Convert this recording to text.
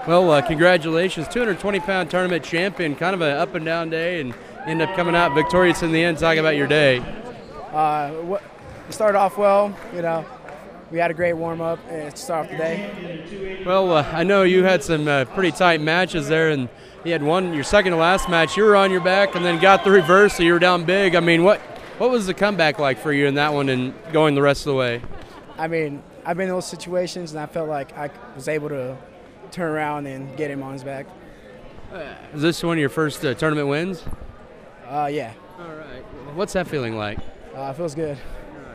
Well, congratulations, 220-pound tournament champion. Kind of an up and down day, and end up coming out victorious in the end. Talk about your day. We started off well. We had a great warm up to start off the day. Well, I know you had some pretty tight matches there, and you had your second to last match. You were on your back, and then got the reverse, so you were down big. I mean, what was the comeback like for you in that one, and going the rest of the way? I mean, I've been in those situations, and I felt like I was able to turn around and get him on his back. Is this one of your first tournament wins? Yeah. All right. What's that feeling like? It feels good.